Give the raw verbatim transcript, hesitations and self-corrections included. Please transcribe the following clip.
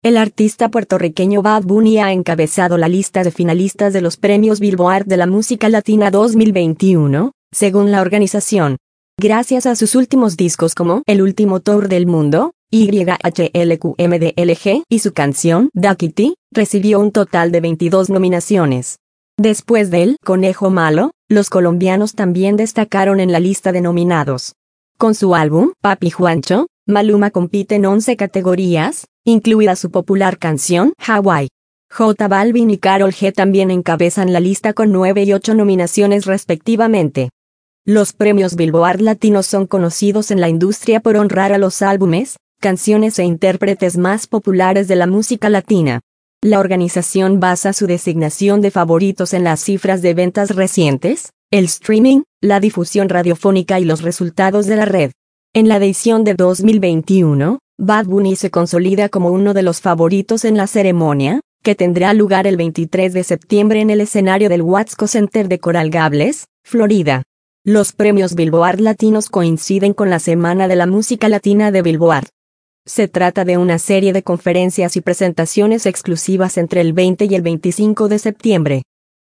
El artista puertorriqueño Bad Bunny ha encabezado la lista de finalistas de los premios Billboard de la música latina dos mil veintiuno, según la organización. Gracias a sus últimos discos como El Último Tour del Mundo, Y H L Q M D L G y su canción Duckity, recibió un total de veintidós nominaciones. Después de El Conejo Malo, los colombianos también destacaron en la lista de nominados. Con su álbum Papi Juancho, Maluma compite en once categorías, incluida su popular canción Hawaii. J Balvin y Karol G también encabezan la lista con nueve y ocho nominaciones respectivamente. Los premios Billboard Latinos son conocidos en la industria por honrar a los álbumes, canciones e intérpretes más populares de la música latina. La organización basa su designación de favoritos en las cifras de ventas recientes, el streaming, la difusión radiofónica y los resultados de la red. En la edición de dos mil veintiuno, Bad Bunny se consolida como uno de los favoritos en la ceremonia, que tendrá lugar el veintitrés de septiembre en el escenario del Watsco Center de Coral Gables, Florida. Los premios Billboard Latinos coinciden con la Semana de la Música Latina de Billboard. Se trata de una serie de conferencias y presentaciones exclusivas entre el veinte y el veinticinco de septiembre.